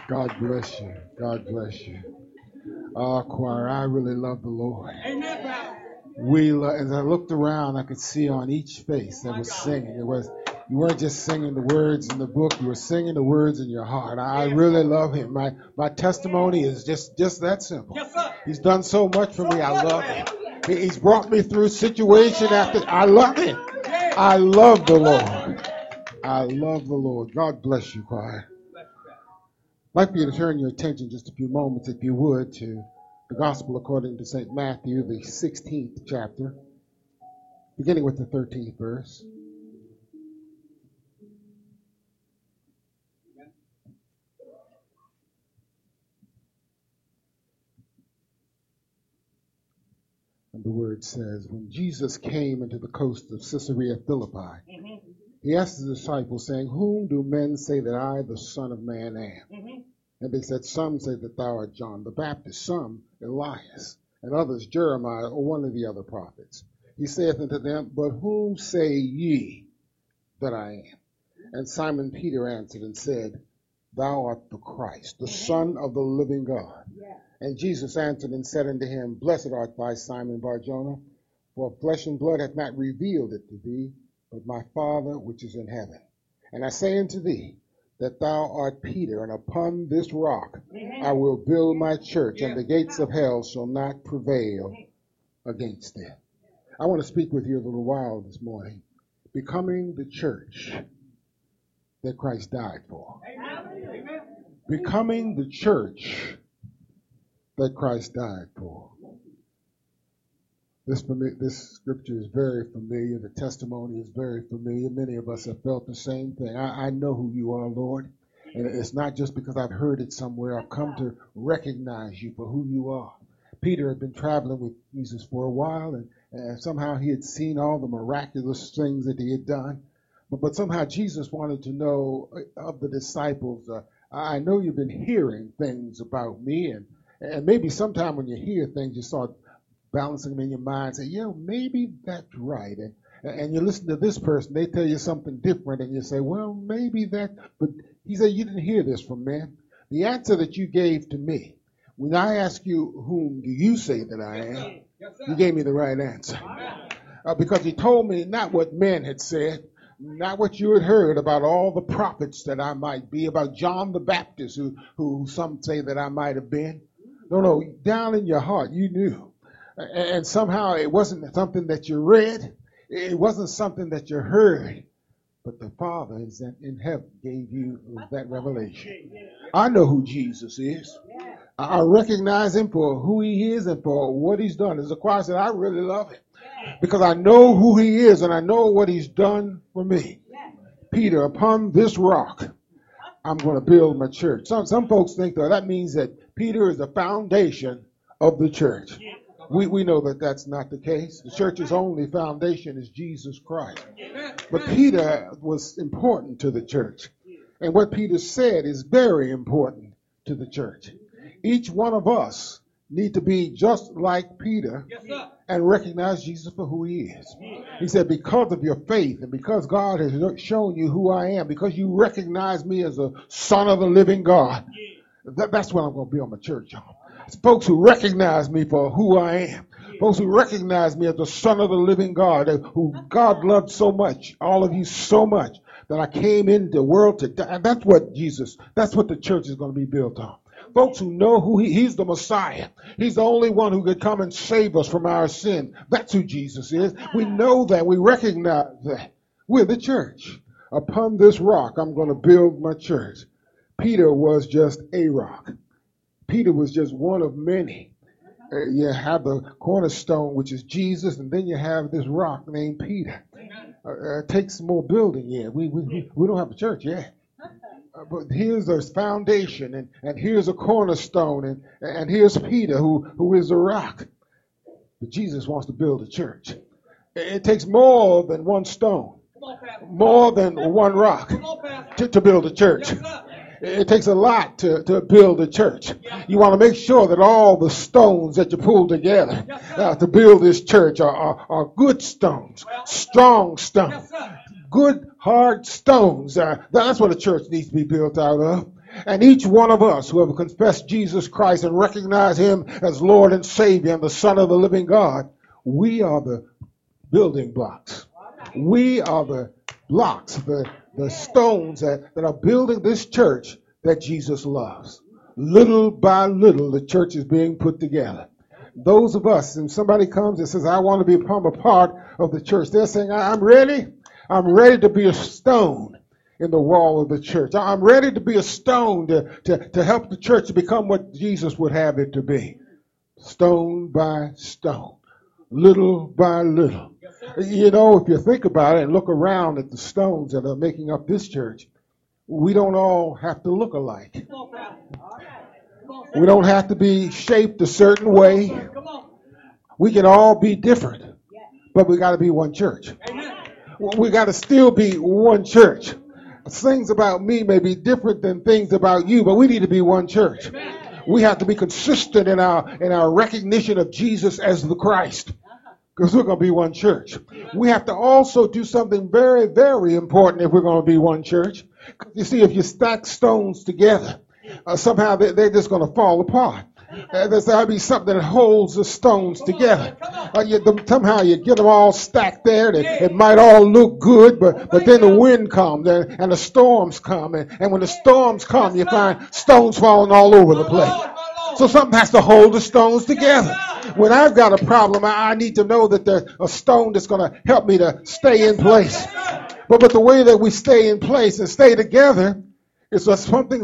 God bless you. God bless you. Choir, I really love the Lord. As I looked around, I could see on each face that was singing. You weren't just singing the words in the book, you were singing the words in your heart. I really love him. My testimony is just that simple. He's done so much for me. I love him. He's brought me through situation after. I love him. I love the Lord. I love the Lord. God bless you, choir. I'd like for you to turn your attention just a few moments, if you would, to the Gospel according to St. Matthew, the 16th chapter, beginning with the 13th verse. And the word says, when Jesus came into the coast of Caesarea Philippi, he asked his disciples, saying, whom do men say that I, the Son of Man, am? And they said, some say that thou art John the Baptist, some Elias, and others Jeremiah or one of the other prophets. He saith unto them, but whom say ye that I am? And Simon Peter answered and said, thou art the Christ, the Son of the living God. And Jesus answered and said unto him, blessed art thou, Simon Bar-Jonah, for flesh and blood hath not revealed it to thee, but my Father which is in heaven. And I say unto thee, that thou art Peter, and upon this rock I will build my church, and the gates of hell shall not prevail against it. I want to speak with you a little while this morning. Becoming the church that Christ died for. Becoming the church that Christ died for. This scripture is very familiar. The testimony is very familiar. Many of us have felt the same thing. I know who you are, Lord. And it's not just because I've heard it somewhere. I've come to recognize you for who you are. Peter had been traveling with Jesus for a while, and somehow he had seen all the miraculous things that he had done. But somehow Jesus wanted to know of the disciples, I know you've been hearing things about me, and maybe sometime when you hear things, you start balancing them in your mind, say, yeah, maybe that's right. And you listen to this person, they tell you something different, and you say, well, maybe that, but he said, you didn't hear this from men. The answer that you gave to me, when I ask you, whom do you say that I am? You gave me the right answer. Because he told me not what men had said, not what you had heard about all the prophets that I might be, about John the Baptist, who some say that I might have been. No, down in your heart, you knew. And somehow it wasn't something that you read. It wasn't something that you heard. But the Father in heaven gave you that revelation. I know who Jesus is. I recognize him for who he is and for what he's done. As a choir said, I really love him. Because I know who he is and I know what he's done for me. Peter, upon this rock, I'm going to build my church. Some folks think that means that Peter is the foundation of the church. We know that that's not the case. The church's only foundation is Jesus Christ. But Peter was important to the church. And what Peter said is very important to the church. Each one of us need to be just like Peter and recognize Jesus for who he is. He said, because of your faith and because God has shown you who I am, because you recognize me as a son of the living God, that's what I'm going to build my church on. It's folks who recognize me for who I am. Folks who recognize me as the Son of the living God, who God loved so much, all of you so much, that I came into the world to die. And that's what the church is going to be built on. Folks who know who he's the Messiah. He's the only one who could come and save us from our sin. That's who Jesus is. We know that. We recognize that. We're the church. Upon this rock, I'm going to build my church. Peter was just a rock. Peter was just one of many. You have the cornerstone, which is Jesus, and then you have this rock named Peter. It takes some more building yet. We don't have a church yet. But here's the foundation, and here's a cornerstone, and here's Peter, who is a rock. But Jesus wants to build a church. It takes more than one stone, more than one rock to build a church. It takes a lot to build a church. You want to make sure that all the stones that you pull together to build this church are good stones, strong stones, good hard stones. That's what a church needs to be built out of. And each one of us who have confessed Jesus Christ and recognized him as Lord and Savior and the Son of the living God, we are the building blocks. We are the blocks, the stones that are building this church that Jesus loves. Little by little, the church is being put together. Those of us, and somebody comes and says, I want to become a part of the church, they're saying, I'm ready. I'm ready to be a stone in the wall of the church. I'm ready to be a stone to help the church to become what Jesus would have it to be. Stone by stone, little by little. You know, if you think about it and look around at the stones that are making up this church, we don't all have to look alike. We don't have to be shaped a certain way. We can all be different, but we got to be one church. We got to still be one church. Things about me may be different than things about you, but we need to be one church. We have to be consistent in our recognition of Jesus as the Christ, because we're going to be one church. We have to also do something very, very important if we're going to be one church. You see, if you stack stones together, somehow they're just going to fall apart. There's got to be something that holds the stones together. Somehow you get them all stacked there. It might all look good, but then the wind comes and the storms come. And when the storms come, you find stones falling all over the place. So something has to hold the stones together. When I've got a problem, I need to know that there's a stone that's going to help me to stay in place. But the way that we stay in place and stay together is something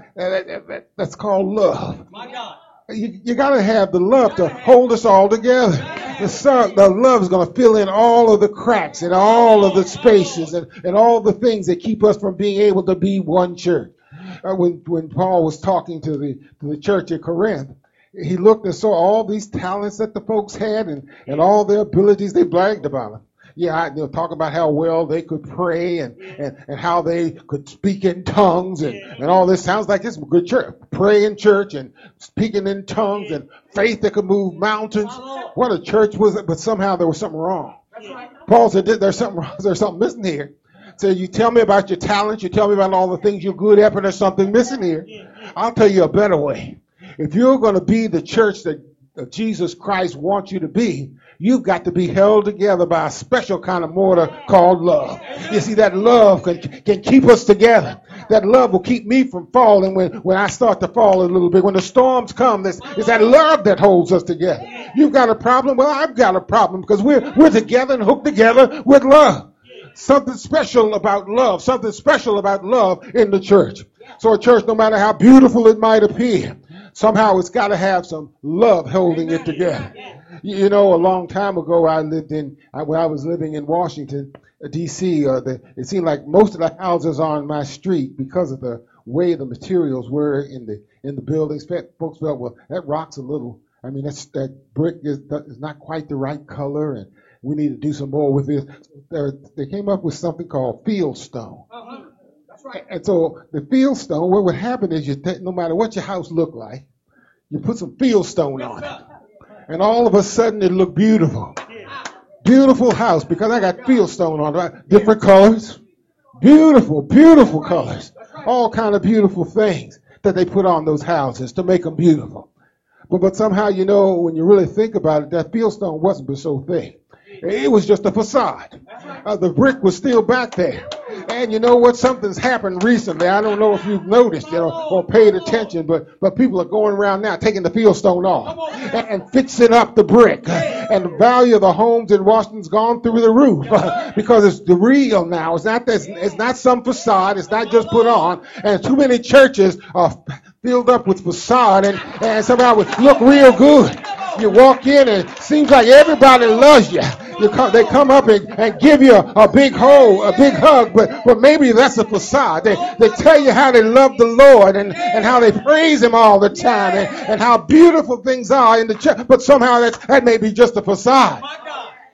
that's called love. My God. You got to have the love to hold us all together. The love is going to fill in all of the cracks and all of the spaces and all the things that keep us from being able to be one church. When Paul was talking to the church at Corinth, he looked and saw all these talents that the folks had and all their abilities. They bragged about them. Yeah, they'll talk about how well they could pray and how they could speak in tongues and all this. Sounds like it's a good church. Pray in church and speaking in tongues and faith that could move mountains. What a church was it? But somehow there was something wrong. Paul said, there's something missing here. So you tell me about your talents. You tell me about all the things you're good at, but there's something missing here. I'll tell you a better way. If you're going to be the church that Jesus Christ wants you to be, you've got to be held together by a special kind of mortar called love. You see, that love can keep us together. That love will keep me from falling when I start to fall a little bit. When the storms come, it's that love that holds us together. You've got a problem? Well, I've got a problem because we're together and hooked together with love. Something special about love. Something special about love in the church. So a church, no matter how beautiful it might appear, somehow it's got to have some love holding it together. You know, a long time ago, when I was living in Washington, D.C., it seemed like most of the houses on my street, because of the way the materials were in the buildings, folks felt, well, that rock's that brick is not quite the right color, and we need to do some more with this. They came up with something called fieldstone. That's right. And so the fieldstone, what would happen is no matter what your house looked like, you put some fieldstone on it. And all of a sudden it looked beautiful. Beautiful house because I got fieldstone on it. Right? Different colors. Beautiful, beautiful colors. All kind of beautiful things that they put on those houses to make them beautiful. But somehow, you know, when you really think about it, that fieldstone wasn't but so thick. It was just a facade. The brick was still back there. And you know what? Something's happened recently. I don't know if you've noticed, or paid attention, but people are going around now taking the fieldstone off and fixing up the brick. And the value of the homes in Washington's gone through the roof because it's the real now. It's not some facade. It's not just put on. And too many churches are filled up with facade and somehow it look real good. You walk in and it seems like everybody loves you. They come up and give you a big hug, but maybe that's a facade. They tell you how they love the Lord and how they praise Him all the time and how beautiful things are in the church, but somehow that may be just a facade.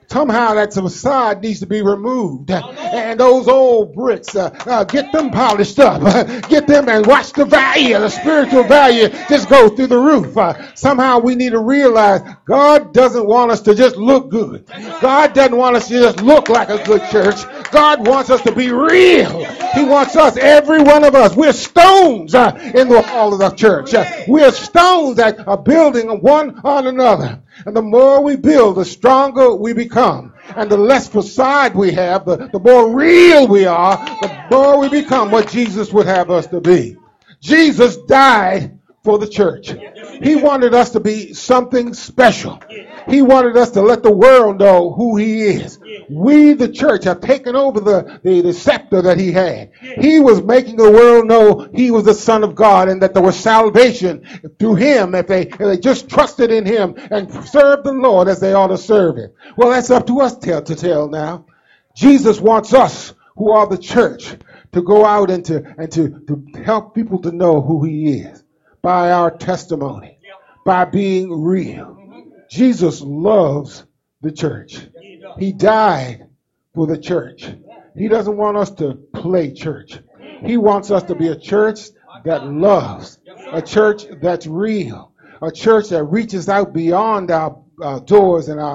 Somehow that facade needs to be removed. And those old bricks, get them polished up. Get them and watch the value, the spiritual value just go through the roof. Somehow we need to realize God doesn't want us to just look good. God doesn't want us to just look like a good church. God wants us to be real. He wants us, every one of us. We're stones in the hall of the church. We're stones that are building one on another. And the more we build, the stronger we become. And the less facade we have, the more real we are, the more we become what Jesus would have us to be. Jesus died for the church. He wanted us to be something special. He wanted us to let the world know who he is. We, the church, have taken over the scepter that he had. He was making the world know he was the Son of God and that there was salvation through him if they just trusted in him and served the Lord as they ought to serve him. Well, that's up to us to tell now. Jesus wants us, who are the church, to go out and to help people to know who he is by our testimony, by being real. Jesus loves the church. He died for the church. He doesn't want us to play church. He wants us to be a church that loves, a church that's real, a church that reaches out beyond our doors and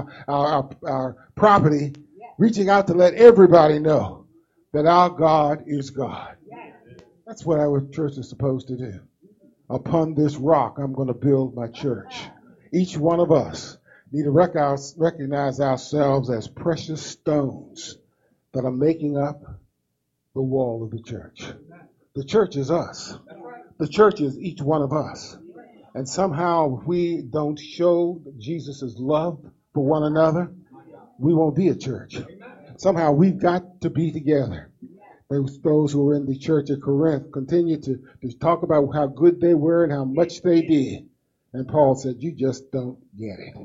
our property, reaching out to let everybody know that our God is God. That's what our church is supposed to do. Upon this rock, I'm going to build my church. Each one of us need to recognize ourselves as precious stones that are making up the wall of the church. The church is us. The church is each one of us. And somehow if we don't show Jesus' love for one another, we won't be a church. Somehow we've got to be together. Those who were in the church at Corinth continue to talk about how good they were and how much they did. And Paul said, you just don't get it.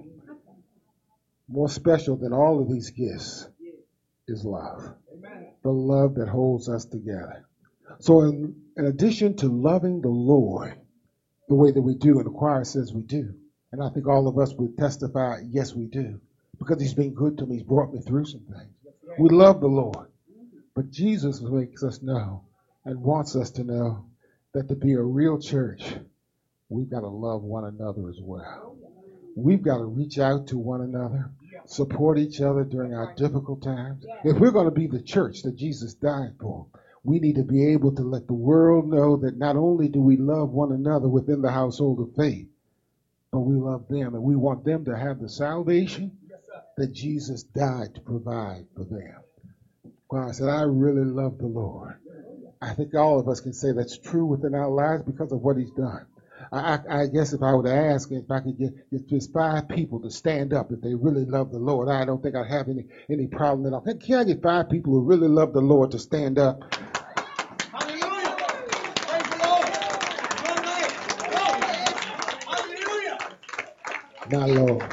More special than all of these gifts is love. The love that holds us together. So in addition to loving the Lord the way that we do, and the choir says we do, and I think all of us would testify, yes, we do, because he's been good to me. He's brought me through some things. We love the Lord. But Jesus makes us know and wants us to know that to be a real church, we've got to love one another as well. We've got to reach out to one another, support each other during our difficult times. If we're going to be the church that Jesus died for, we need to be able to let the world know that not only do we love one another within the household of faith, but we love them and we want them to have the salvation that Jesus died to provide for them. Well, I said, I really love the Lord. I think all of us can say that's true within our lives because of what he's done. I guess if I were to ask if I could get just 5 people to stand up if they really love the Lord, I don't think I'd have any problem at all. Can I get 5 people who really love the Lord to stand up? Hallelujah! Praise the Lord! One night! Hallelujah! My Lord.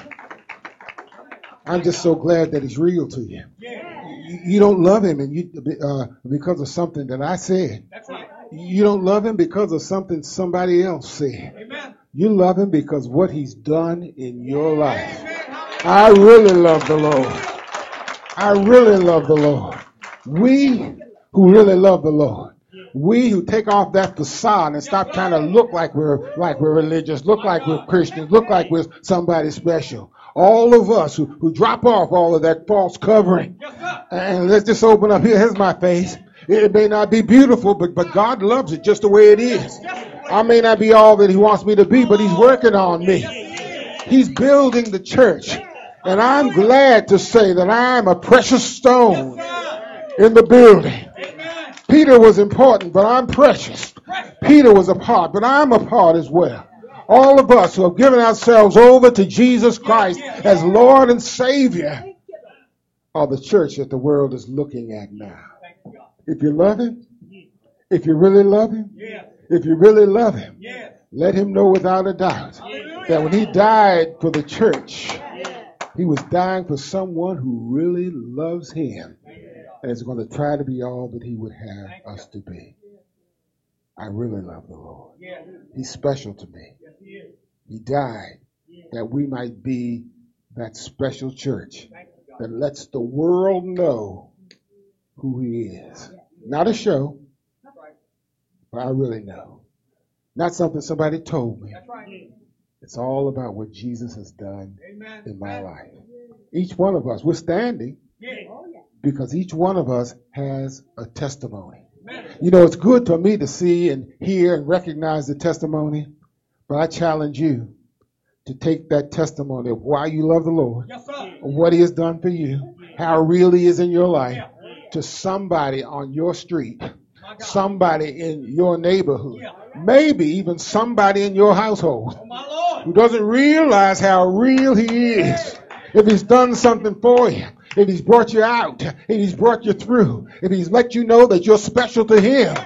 I'm just so glad that he's real to you. You don't love him because of something that I said. That's right. You don't love him because of something somebody else said. Amen. You love him because what he's done in your life. I really love the Lord. I really love the Lord. We who really love the Lord. We who take off that facade and stop trying to look like we're religious, look like we're Christians, look like we're somebody special. All of us who drop off all of that false covering. And let's just open up here. Here's my face. It may not be beautiful, but God loves it just the way it is. I may not be all that he wants me to be, but he's working on me. He's building the church. And I'm glad to say that I'm a precious stone in the building. Peter was important, but I'm precious. Peter was a part, but I'm a part as well. All of us who have given ourselves over to Jesus Christ as Lord and Savior are the church that the world is looking at now. If you love him, if you really love him, if you really love him, let him know without a doubt that when he died for the church, he was dying for someone who really loves him and is going to try to be all that he would have us to be. I really love the Lord. He's special to me. He died that we might be that special church that lets the world know who he is. Not a show, but I really know. Not something somebody told me. It's all about what Jesus has done in my life. Each one of us, we're standing because each one of us has a testimony. You know, it's good for me to see and hear and recognize the testimony, but I challenge you to take that testimony of why you love the Lord, of what he has done for you, how real he is in your life, to somebody on your street, somebody in your neighborhood, maybe even somebody in your household who doesn't realize how real he is. If he's done something for you, if he's brought you out, if he's brought you through, if he's let you know that you're special to him,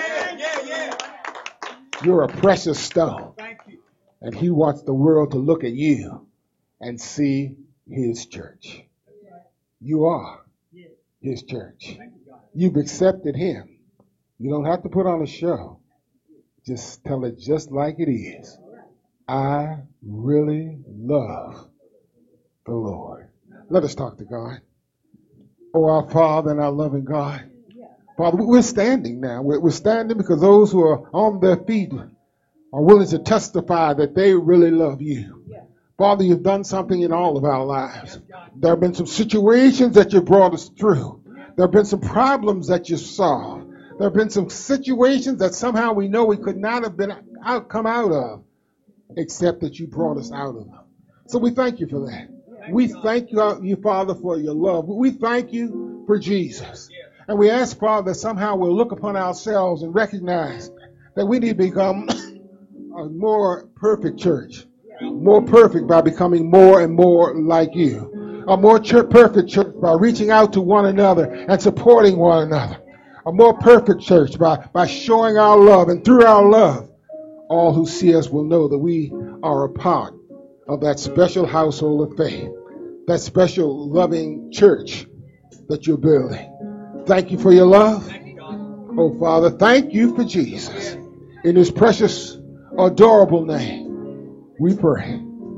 you're a precious stone. And he wants the world to look at you and see his church. You are his church. You've accepted him. You don't have to put on a show. Just tell it just like it is. I really love the Lord. Let us talk to God. Oh, our Father and our loving God. Father, we're standing now. We're standing because those who are on their feet are willing to testify that they really love you. Father, you've done something in all of our lives. There have been some situations that you brought us through. There have been some problems that you solved. There have been some situations that somehow we know we could not have come out of, except that you brought us out of them. So we thank you for that. We thank you, Father, for your love. We thank you for Jesus. And we ask, Father, that somehow we'll look upon ourselves and recognize that we need to become a more perfect church. More perfect by becoming more and more like you. A more perfect church by reaching out to one another and supporting one another. A more perfect church by showing our love. And through our love, all who see us will know that we are a part of that special household of faith. That special loving church that you're building. Thank you for your love. Oh, Father, thank you for Jesus. In his precious, adorable name, we pray.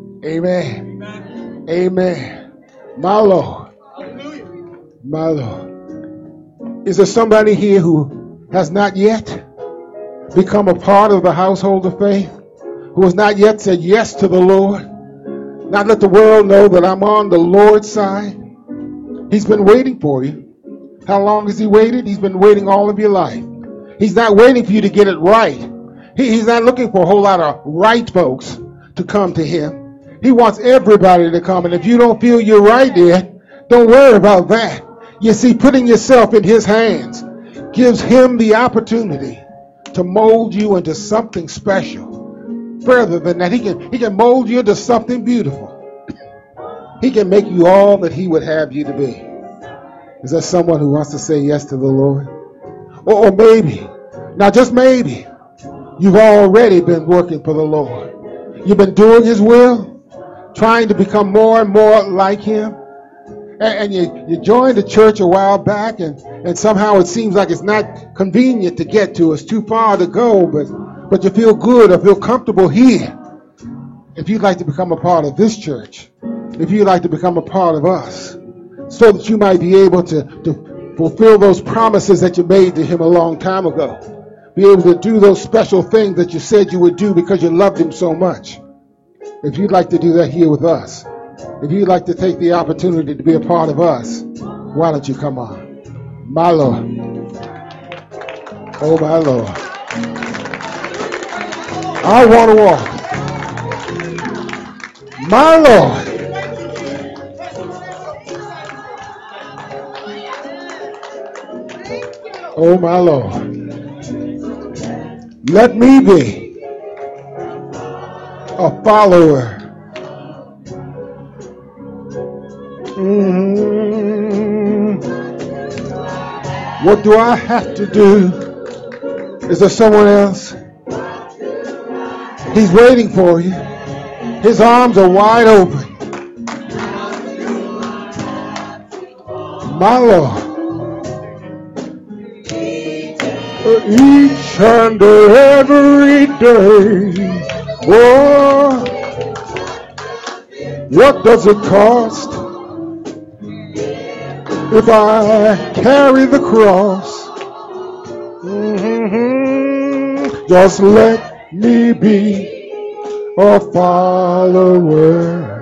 Amen. Amen. My Lord. My Lord. Is there somebody here who has not yet become a part of the household of faith? Who has not yet said yes to the Lord? Not let the world know that I'm on the Lord's side? He's been waiting for you. How long has he waited? He's been waiting all of your life. He's not waiting for you to get it right. He's not looking for a whole lot of right folks to come to him. He wants everybody to come. And if you don't feel you're right yet, don't worry about that. You see, putting yourself in his hands gives him the opportunity to mold you into something special. Further than that, he can mold you into something beautiful. He can make you all that he would have you to be. Is there someone who wants to say yes to the Lord? Or maybe, now just maybe, you've already been working for the Lord. You've been doing his will, trying to become more and more like him. And you joined the church a while back, and somehow it seems like it's not convenient to get to. It's too far to go, but you feel good or feel comfortable here. If you'd like to become a part of this church, if you'd like to become a part of us, so that you might be able to fulfill those promises that you made to him a long time ago, be able to do those special things that you said you would do because you loved him so much. If you'd like to do that here with us, if you'd like to take the opportunity to be a part of us, why don't you come on? My Lord. Oh, my Lord. I want to walk. My Lord. Oh, my Lord. Let me be a follower. What do I have to do? Is there someone else? He's waiting for you. His arms are wide open. My Lord. Each and every day. Oh, what does it cost If I carry the cross, just let me be a follower.